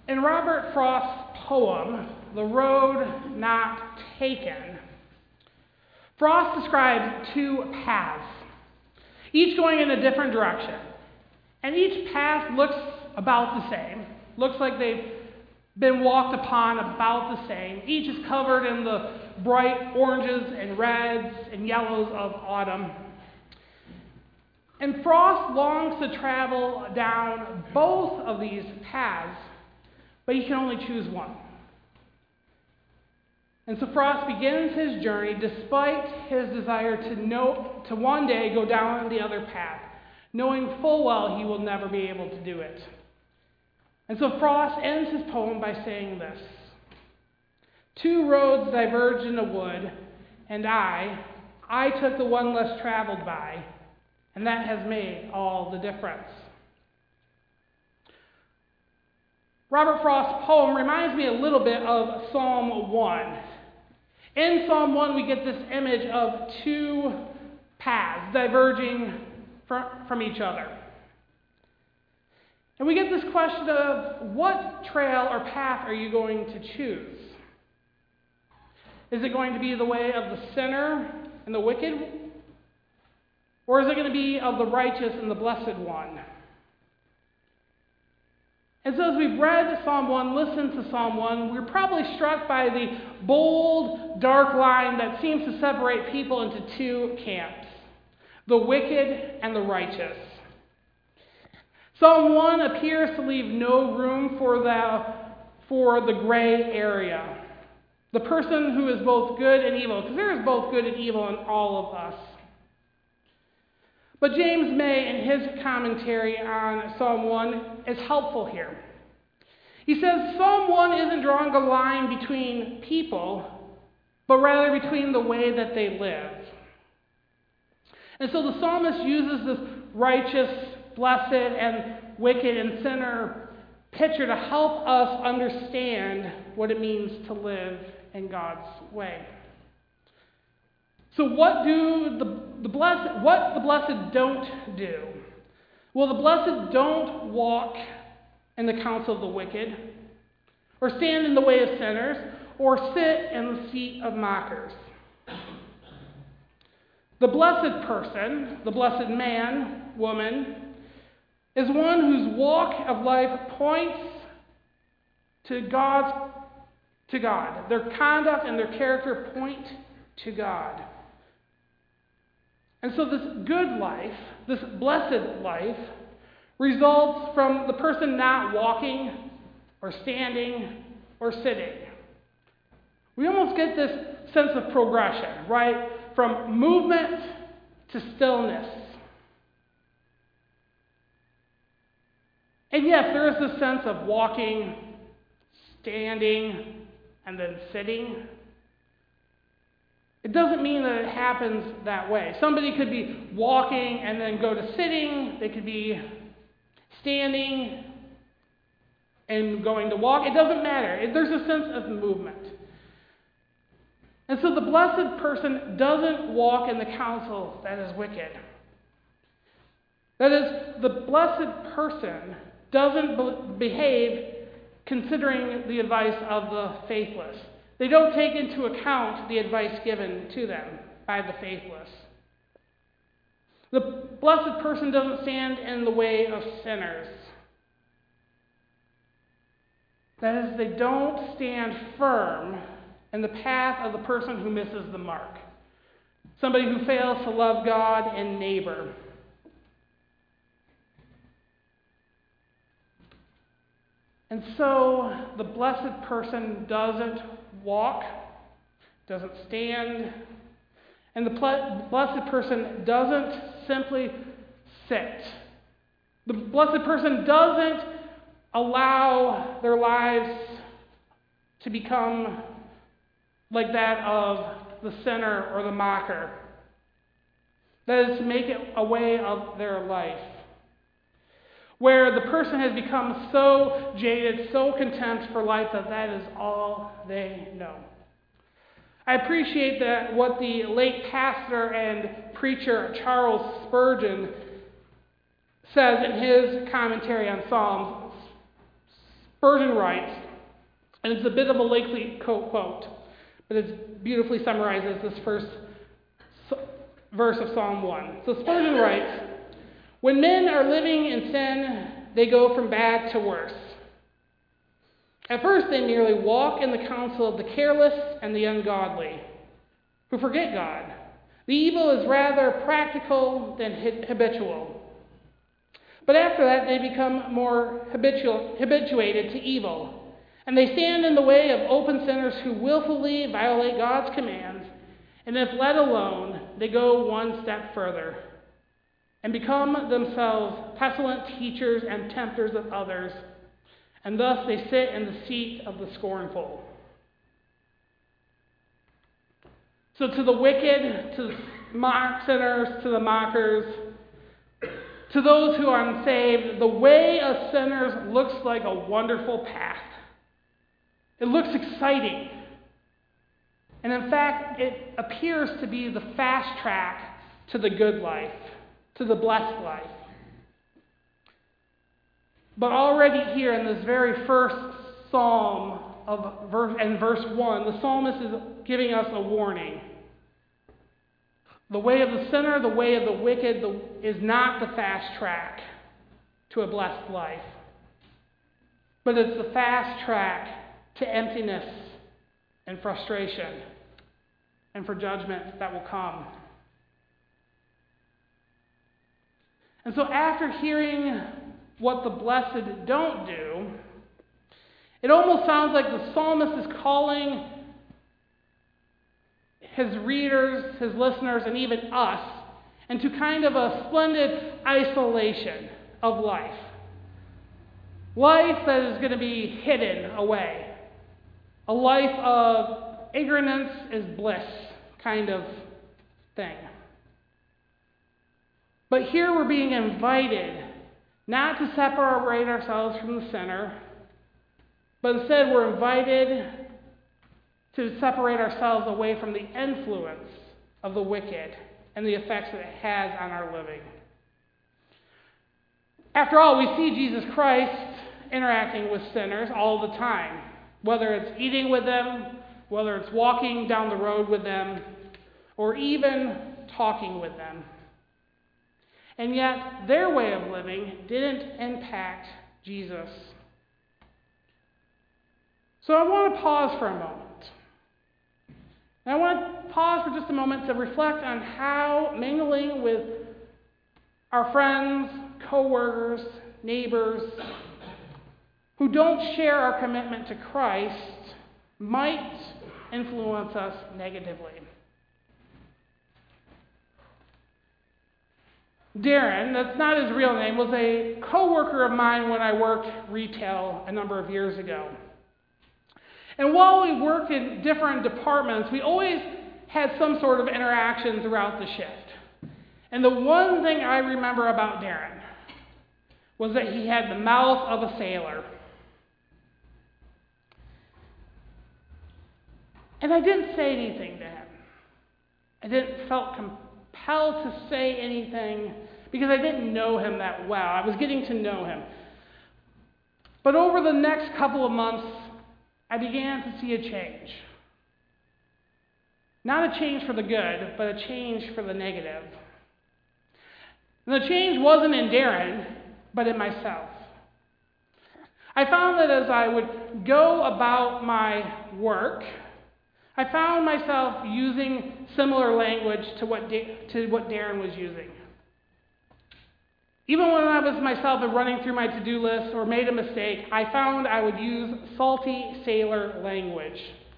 In Robert Frost's poem, The Road Not Taken, Frost describes two paths, each going in a different direction. And each path looks about the same, looks like they've been walked upon about the same. Each is covered in the bright oranges and reds and yellows of autumn. And Frost longs to travel down both of these paths, but he can only choose one. And so Frost begins his journey despite his desire to one day go down the other path, knowing full well he will never be able to do it. And so Frost ends his poem by saying this: "Two roads diverged in a wood, and I took the one less traveled by, and that has made all the difference." Robert Frost's poem reminds me a little bit of Psalm 1. In Psalm 1, we get this image of two paths diverging from each other. And we get this question of, what trail or path are you going to choose? Is it going to be the way of the sinner and the wicked? Or is it going to be of the righteous and the blessed one? And so as we've read Psalm 1, listened to Psalm 1, we're probably struck by the bold, dark line that seems to separate people into two camps: the wicked and the righteous. Psalm 1 appears to leave no room for the gray area. The person who is both good and evil, because there is both good and evil in all of us. But James May, in his commentary on Psalm 1, is helpful here. He says Psalm 1 isn't drawing a line between people, but rather between the way that they live. And so the psalmist uses this righteous, blessed, and wicked and sinner picture to help us understand what it means to live in God's way. So what do the blessed don't do? Well, the blessed don't walk in the counsel of the wicked, or stand in the way of sinners, or sit in the seat of mockers. The blessed person, the blessed man, woman, is one whose walk of life points to God. Their conduct and their character point to God. And so this good life, this blessed life, results from the person not walking or standing or sitting. We almost get this sense of progression, right? From movement to stillness. And yes, there is this sense of walking, standing, and then sitting. It doesn't mean that it happens that way. Somebody could be walking and then go to sitting. They could be standing and going to walk. It doesn't matter. There's a sense of movement. And so the blessed person doesn't walk in the counsel that is wicked. That is, the blessed person doesn't behave considering the advice of the faithless. They don't take into account the advice given to them by the faithless. The blessed person doesn't stand in the way of sinners. That is, they don't stand firm in the path of the person who misses the mark. Somebody who fails to love God and neighbor. And so the blessed person doesn't walk, doesn't stand, and the blessed person doesn't simply sit. The blessed person doesn't allow their lives to become like that of the sinner or the mocker. That is, to make it a way of their life, where the person has become so jaded, so content for life that is all they know. I appreciate that what the late pastor and preacher Charles Spurgeon says in his commentary on Psalms, Spurgeon writes, and it's a bit of a lengthy quote, but it beautifully summarizes this first verse of Psalm 1. So Spurgeon writes, "When men are living in sin, they go from bad to worse. At first, they merely walk in the counsel of the careless and the ungodly, who forget God. The evil is rather practical than habitual. But after that, they become more habituated to evil, and they stand in the way of open sinners who willfully violate God's commands, and if let alone, they go one step further and become themselves pestilent teachers and tempters of others, and thus they sit in the seat of the scornful." So to the wicked, to the sinners, to the mockers, to those who are unsaved, the way of sinners looks like a wonderful path. It looks exciting. And in fact, it appears to be the fast track to the good life, to the blessed life. But already here in this very first psalm in verse 1, the psalmist is giving us a warning. The way of the sinner, the way of the wicked is not the fast track to a blessed life, but it's the fast track to emptiness and frustration and for judgment that will come. And so after hearing what the blessed don't do, it almost sounds like the psalmist is calling his readers, his listeners, and even us into kind of a splendid isolation of life. Life that is going to be hidden away. A life of ignorance is bliss kind of thing. But here we're being invited not to separate ourselves from the sinner, but instead we're invited to separate ourselves away from the influence of the wicked and the effects that it has on our living. After all, we see Jesus Christ interacting with sinners all the time, whether it's eating with them, whether it's walking down the road with them, or even talking with them. And yet, their way of living didn't impact Jesus. So I want to pause for a moment. And I want to pause for just a moment to reflect on how mingling with our friends, co-workers, neighbors, who don't share our commitment to Christ might influence us negatively. Darren, that's not his real name, was a co-worker of mine when I worked retail a number of years ago. And while we worked in different departments, we always had some sort of interaction throughout the shift. And the one thing I remember about Darren was that he had the mouth of a sailor. And I didn't say anything to him. I didn't felt compelled to say anything because I didn't know him that well. I was getting to know him. But over the next couple of months, I began to see a change. Not a change for the good, but a change for the negative. And the change wasn't in Darren, but in myself. I found that as I would go about my work, I found myself using similar language to what Darren was using. Even when I was myself running through my to-do list or made a mistake, I found I would use salty sailor language.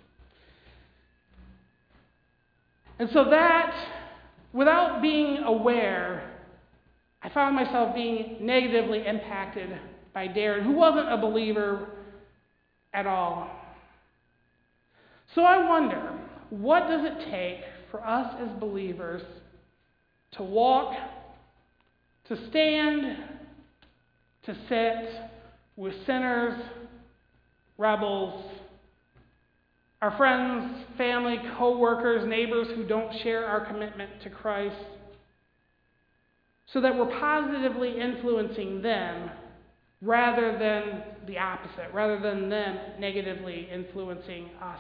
And so that, without being aware, I found myself being negatively impacted by Darren, who wasn't a believer at all. So I wonder, what does it take for us as believers to walk, to stand, to sit with sinners, rebels, our friends, family, co-workers, neighbors who don't share our commitment to Christ, so that we're positively influencing them rather than the opposite, rather than them negatively influencing us.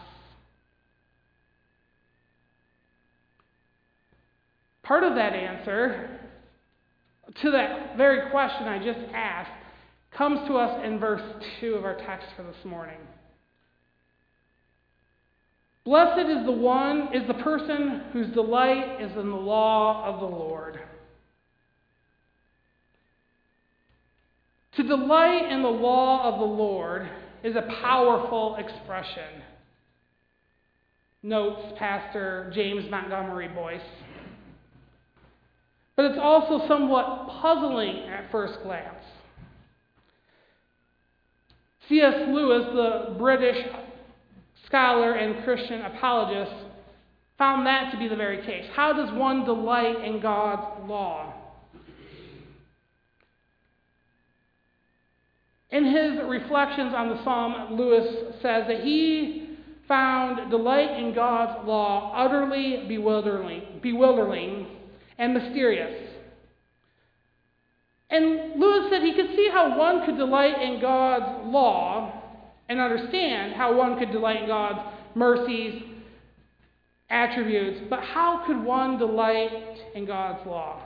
Part of that answer to that very question I just asked comes to us in verse 2 of our text for this morning. Blessed is the person whose delight is in the law of the Lord. To delight in the law of the Lord is a powerful expression, notes Pastor James Montgomery Boyce. But it's also somewhat puzzling at first glance. C.S. Lewis, the British scholar and Christian apologist, found that to be the very case. How does one delight in God's law? In his reflections on the psalm, Lewis says that he found delight in God's law utterly bewildering and mysterious. And Lewis said he could see how one could delight in God's law and understand how one could delight in God's mercies, attributes, but how could one delight in God's law?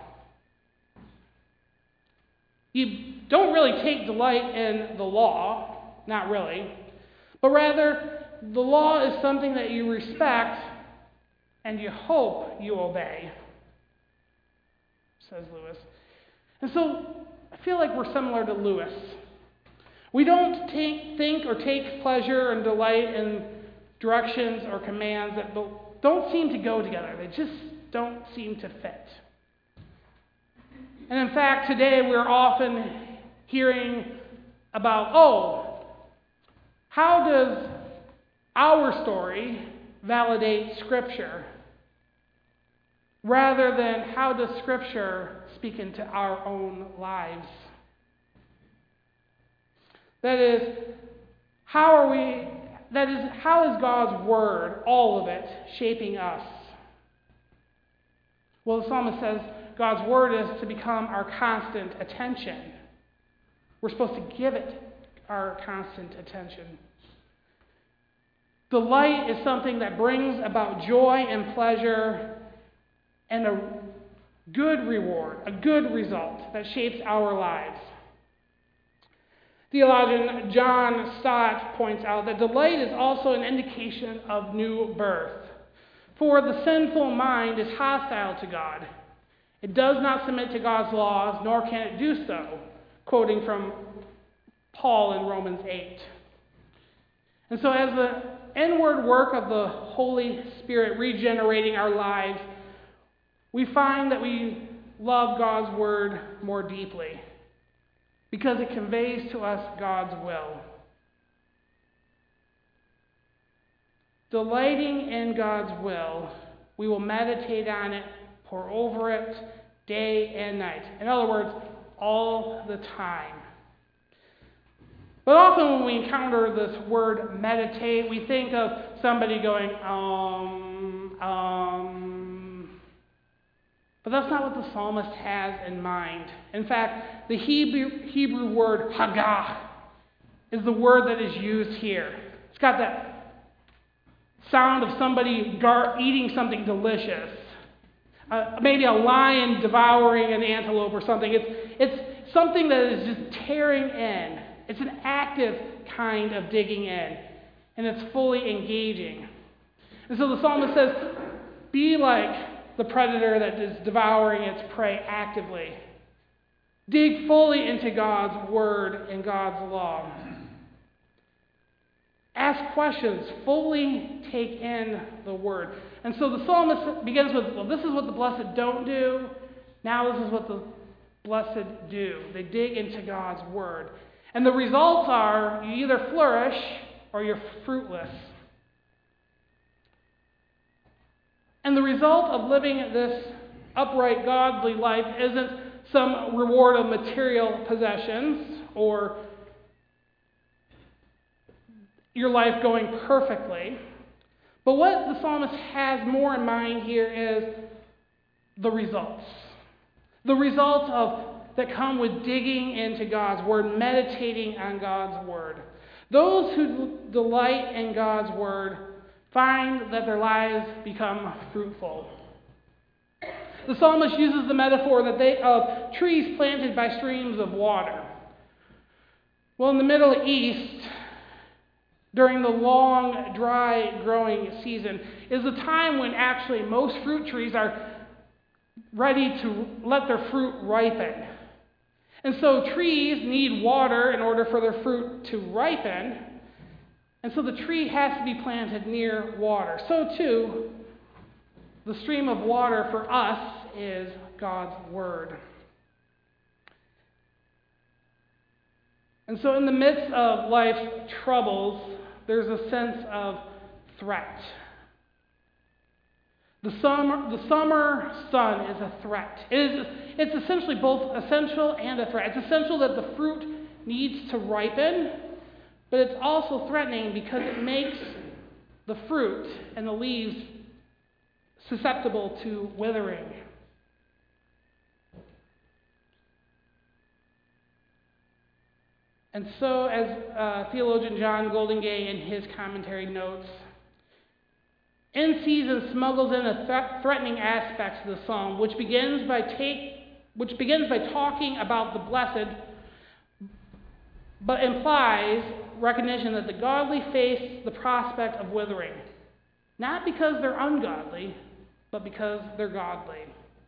You don't really take delight in the law, not really, but rather the law is something that you respect and you hope you obey, says Lewis. And so I feel like we're similar to Lewis. We don't think or take pleasure and delight in directions or commands that don't seem to go together. They just don't seem to fit. And in fact, today we're often hearing about, how does our story validate Scripture? Rather than how does Scripture speak into our own lives? That is, how is God's Word, all of it, shaping us? Well, the psalmist says God's Word is to become our constant attention. We're supposed to give it our constant attention. Delight is something that brings about joy and pleasure and a good reward, a good result that shapes our lives. Theologian John Stott points out that delight is also an indication of new birth. For the sinful mind is hostile to God. It does not submit to God's laws, nor can it do so, quoting from Paul in Romans 8. And so as the inward work of the Holy Spirit regenerating our lives, we find that we love God's Word more deeply because it conveys to us God's will. Delighting in God's will, we will meditate on it, pore over it, day and night. In other words, all the time. But often when we encounter this word meditate, we think of somebody going, But that's not what the psalmist has in mind. In fact, the Hebrew word hagah is the word that is used here. It's got that sound of somebody eating something delicious. Maybe a lion devouring an antelope or something. It's something that is just tearing in. It's an active kind of digging in. And it's fully engaging. And so the psalmist says, be like the predator that is devouring its prey actively. Dig fully into God's Word and God's law. Ask questions. Fully take in the Word. And so the psalmist begins with, well, this is what the blessed don't do. Now this is what the blessed do. They dig into God's Word. And the results are you either flourish or you're fruitless. And the result of living this upright, godly life isn't some reward of material possessions or your life going perfectly. But what the psalmist has more in mind here is the results. The results of that come with digging into God's Word, meditating on God's Word. Those who delight in God's Word find that their lives become fruitful. The psalmist uses the metaphor of trees planted by streams of water. Well, in the Middle East, during the long, dry growing season, is a time when actually most fruit trees are ready to let their fruit ripen. And so trees need water in order for their fruit to ripen. And so the tree has to be planted near water. So too, the stream of water for us is God's Word. And so in the midst of life's troubles, there's a sense of threat. The summer sun is a threat. It's essentially both essential and a threat. It's essential that the fruit needs to ripen, but it's also threatening because it makes the fruit and the leaves susceptible to withering. And so, as theologian John Goldingay in his commentary notes, in season smuggles in a threatening aspects of the psalm, which begins by talking about the blessed, but implies recognition that the godly face the prospect of withering, not because they're ungodly, but because they're godly.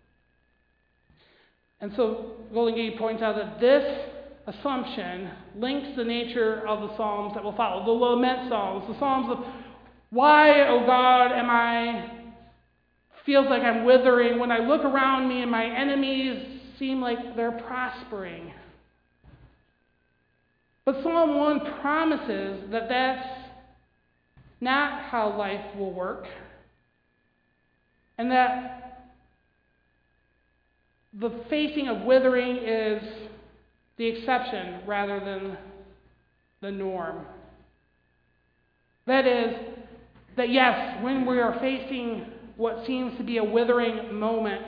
And so Goldingay points out that this assumption links the nature of the psalms that will follow, the lament psalms, the psalms of why, oh God, feels like I'm withering when I look around me and my enemies seem like they're prospering. But Psalm 1 promises that that's not how life will work, and that the facing of withering is the exception rather than the norm. That is, that yes, when we are facing what seems to be a withering moment,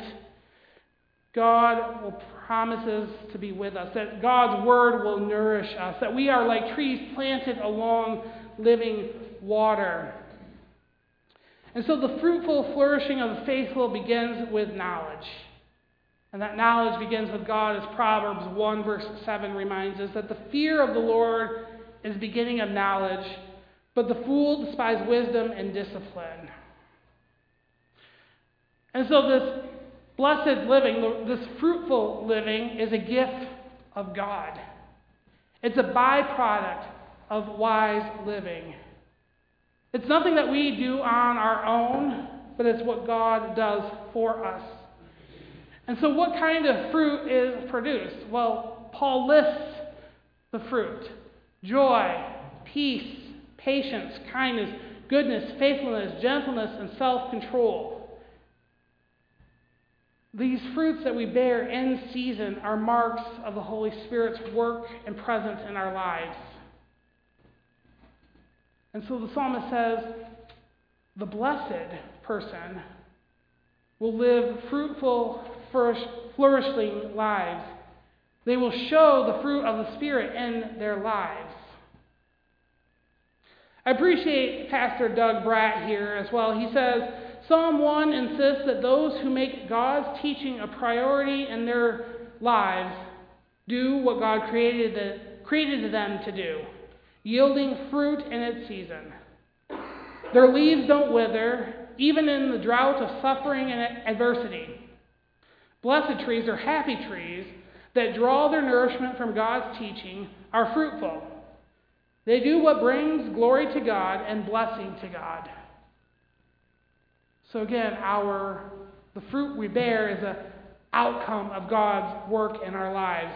God promises to be with us, that God's Word will nourish us, that we are like trees planted along living water. And so the fruitful flourishing of the faithful begins with knowledge. And that knowledge begins with God, as Proverbs 1 verse 7 reminds us, that the fear of the Lord is the beginning of knowledge, but the fool despises wisdom and discipline. And so this blessed living, this fruitful living, is a gift of God. It's a byproduct of wise living. It's nothing that we do on our own, but it's what God does for us. And so what kind of fruit is produced? Well, Paul lists the fruit: joy, peace, patience, kindness, goodness, faithfulness, gentleness, and self-control. These fruits that we bear in season are marks of the Holy Spirit's work and presence in our lives. And so the psalmist says, the blessed person will live fruitful, flourishing lives. They will show the fruit of the Spirit in their lives. I appreciate Pastor Doug Bratt here as well. He says, Psalm 1 insists that those who make God's teaching a priority in their lives do what God created them to do, yielding fruit in its season. Their leaves don't wither, even in the drought of suffering and adversity. Blessed trees or happy trees that draw their nourishment from God's teaching are fruitful. They do what brings glory to God and blessing to God. So again, the fruit we bear is an outcome of God's work in our lives.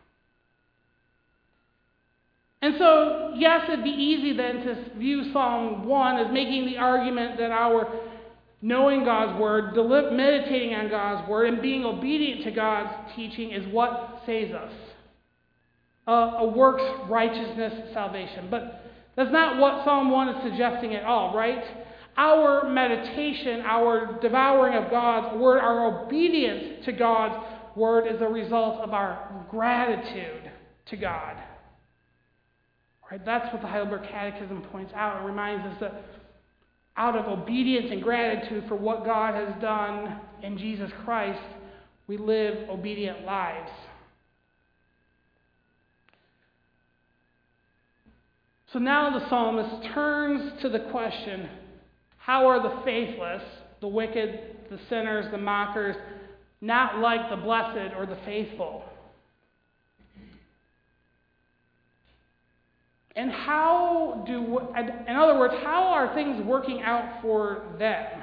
And so, yes, it'd be easy then to view Psalm 1 as making the argument that our knowing God's Word, meditating on God's Word, and being obedient to God's teaching is what saves us. A works righteousness salvation. But that's not what Psalm 1 is suggesting at all, right? Our meditation, our devouring of God's Word, our obedience to God's word is a result of our gratitude to God. Right? That's what the Heidelberg Catechism points out and reminds us that out of obedience and gratitude for what God has done in Jesus Christ, we live obedient lives. So now the psalmist turns to the question, how are the faithless, the wicked, the sinners, the mockers, not like the blessed or the faithful? And in other words, how are things working out for them?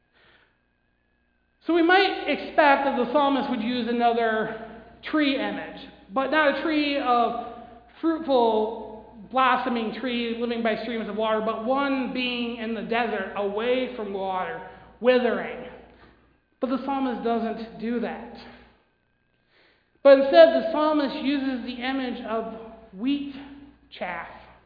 So we might expect that the psalmist would use another tree image, but not a tree of fruitful, blossoming tree living by streams of water, but one being in the desert, away from water, withering. But the psalmist doesn't do that. But instead, the psalmist uses the image of wheat chaff.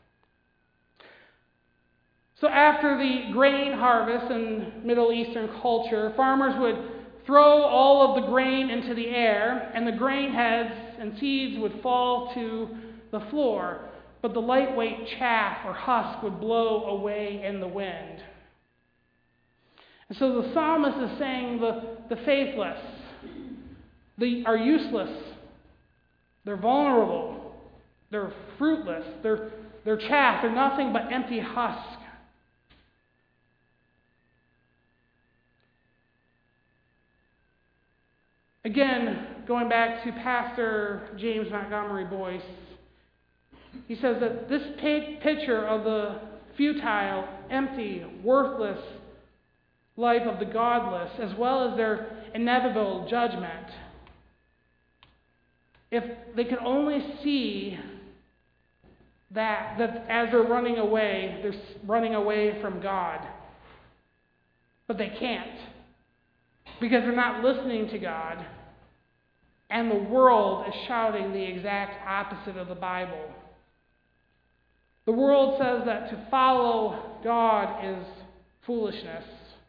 So after the grain harvest in Middle Eastern culture, farmers would throw all of the grain into the air, and the grain heads and seeds would fall to the floor, but the lightweight chaff or husk would blow away in the wind. And so the psalmist is saying the faithless, are useless, they're vulnerable, they're fruitless, they're chaff, they're nothing but empty husk. Again, going back to Pastor James Montgomery Boyce, he says that this picture of the futile, empty, worthless life of the godless, as well as their inevitable judgment, if they could only see that as they're running away from God, but they can't, because they're not listening to God, and the world is shouting the exact opposite of the Bible. The world says that to follow God is foolishness.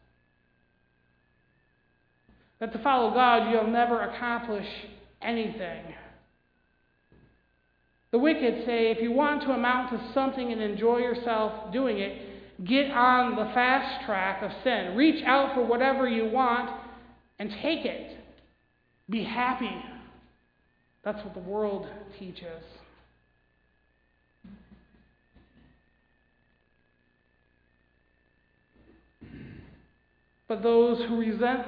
That to follow God, you'll never accomplish anything. The wicked say, if you want to amount to something and enjoy yourself doing it, get on the fast track of sin. Reach out for whatever you want and take it. Be happy. That's what the world teaches. But those who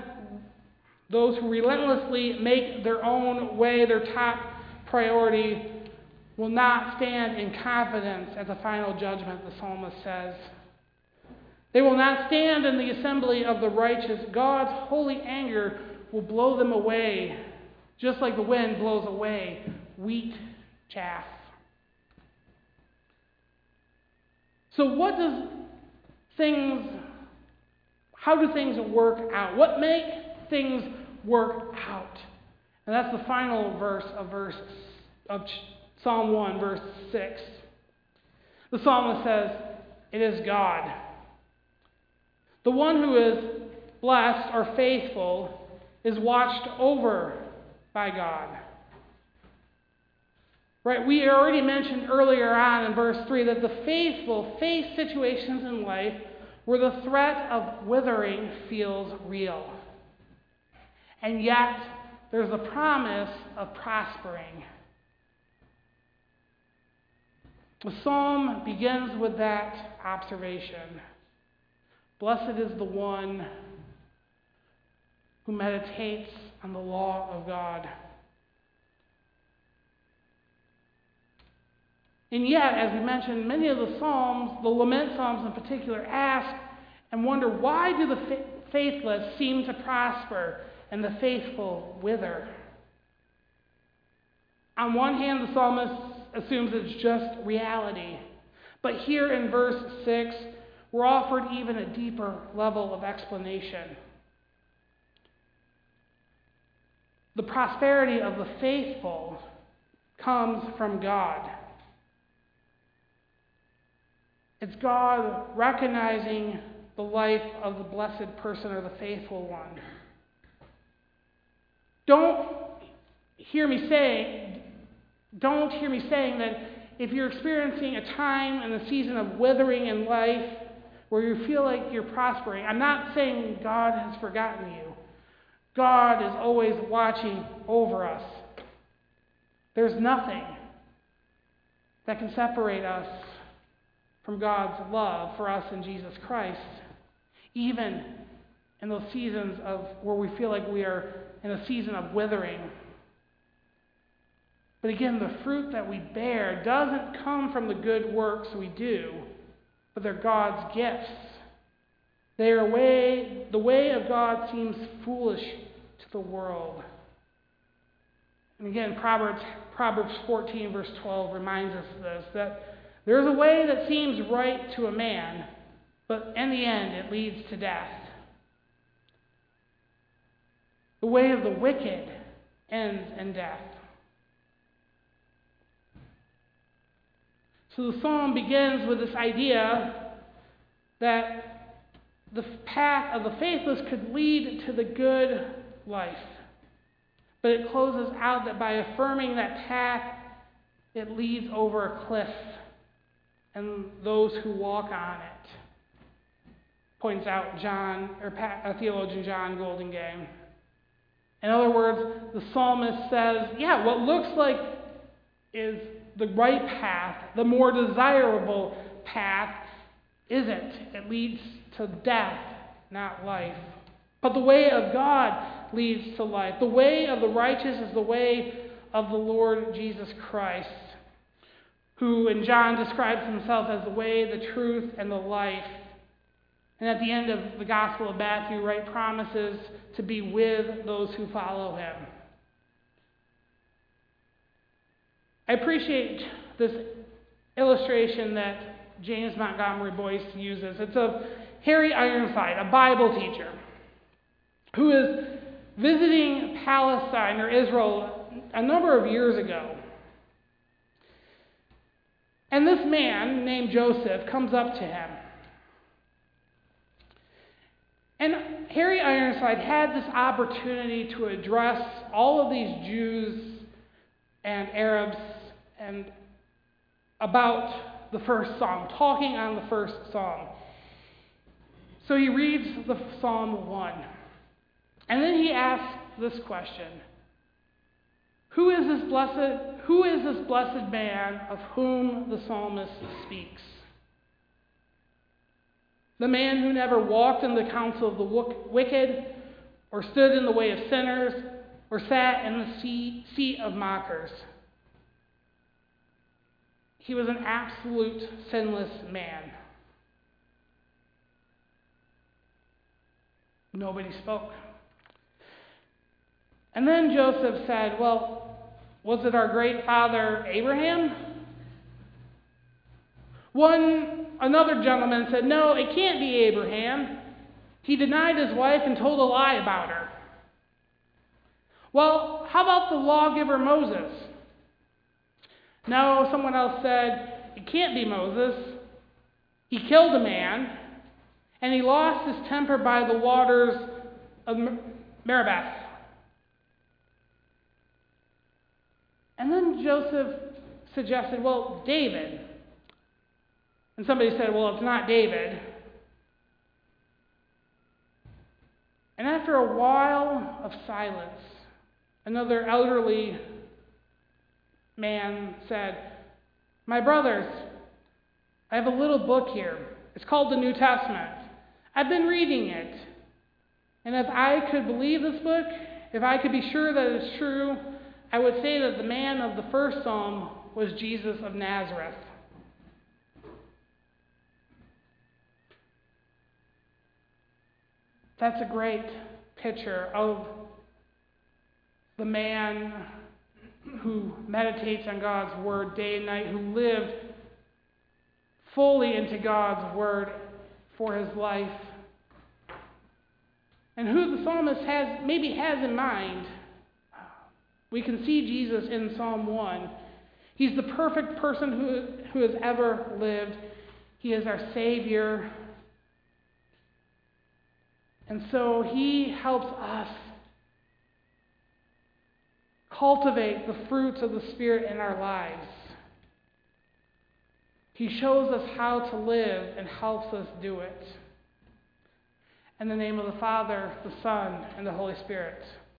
relentlessly make their own way their top priority will not stand in confidence at the final judgment, the psalmist says. They will not stand in the assembly of the righteous. God's holy anger will blow them away, just like the wind blows away wheat chaff. So how do things work out? What makes things work out? And that's the final verse of Psalm 1, verse 6. The psalmist says, it is God. The one who is blessed or faithful is watched over by God. Right? We already mentioned earlier on in verse 3 that the faithful face situations in life where the threat of withering feels real. And yet, there's a promise of prospering. The psalm begins with that observation. Blessed is the one who meditates on the law of God. And yet, as we mentioned, many of the psalms, the lament psalms in particular, ask and wonder, why do the faithless seem to prosper and the faithful wither? On one hand, the psalmist assumes it's just reality. But here in verse 6, we're offered even a deeper level of explanation. The prosperity of the faithful comes from God. It's God recognizing the life of the blessed person or the faithful one. Don't don't hear me saying that if you're experiencing a time and a season of withering in life where you feel like you're prospering, I'm not saying God has forgotten you. God is always watching over us. There's nothing that can separate us from God's love for us in Jesus Christ, even in those seasons of where we feel like we are in a season of withering. But again, the fruit that we bear doesn't come from the good works we do, but they're God's gifts. The way of God seems foolish to the world. And again, Proverbs 14, verse 12 reminds us of this, that there's a way that seems right to a man, but in the end it leads to death. The way of the wicked ends in death. So the psalm begins with this idea that the path of the faithless could lead to the good life. But it closes out that by affirming that path, it leads over a cliff and those who walk on it. Points out theologian John Goldingay. In other words, the psalmist says, what looks like is the right path, the more desirable path, isn't. It leads to death, not life. But the way of God leads to life. The way of the righteous is the way of the Lord Jesus Christ, who in John describes himself as the way, the truth, and the life. And at the end of the Gospel of Matthew, promises to be with those who follow him. I appreciate this illustration that James Montgomery Boyce uses. It's of Harry Ironside, a Bible teacher, who is visiting Palestine or Israel a number of years ago. And this man named Joseph comes up to him. And Harry Ironside had this opportunity to address all of these Jews and Arabs and about the first psalm, talking on the first psalm. So he reads the Psalm 1. And then he asks this question: Who is this blessed man of whom the psalmist speaks? The man who never walked in the counsel of the wicked, or stood in the way of sinners, or sat in the seat of mockers. He was an absolute sinless man. Nobody spoke. And then Joseph said, well, was it our great father Abraham? Another gentleman said, no, it can't be Abraham. He denied his wife and told a lie about her. Well, how about the lawgiver Moses? No, someone else said, it can't be Moses. He killed a man, and he lost his temper by the waters of Meribah. And then Joseph suggested, well, David. And somebody said, well, it's not David. And after a while of silence, another elderly man said, my brothers, I have a little book here. It's called the New Testament. I've been reading it. And if I could believe this book, if I could be sure that it's true, I would say that the man of the first psalm was Jesus of Nazareth. That's a great picture of the man who meditates on God's word day and night, who lived fully into God's word for his life, and who the psalmist has in mind. We can see Jesus in Psalm 1. He's the perfect person who has ever lived. He is our Savior. And so he helps us cultivate the fruits of the Spirit in our lives. He shows us how to live and helps us do it. In the name of the Father, the Son, and the Holy Spirit.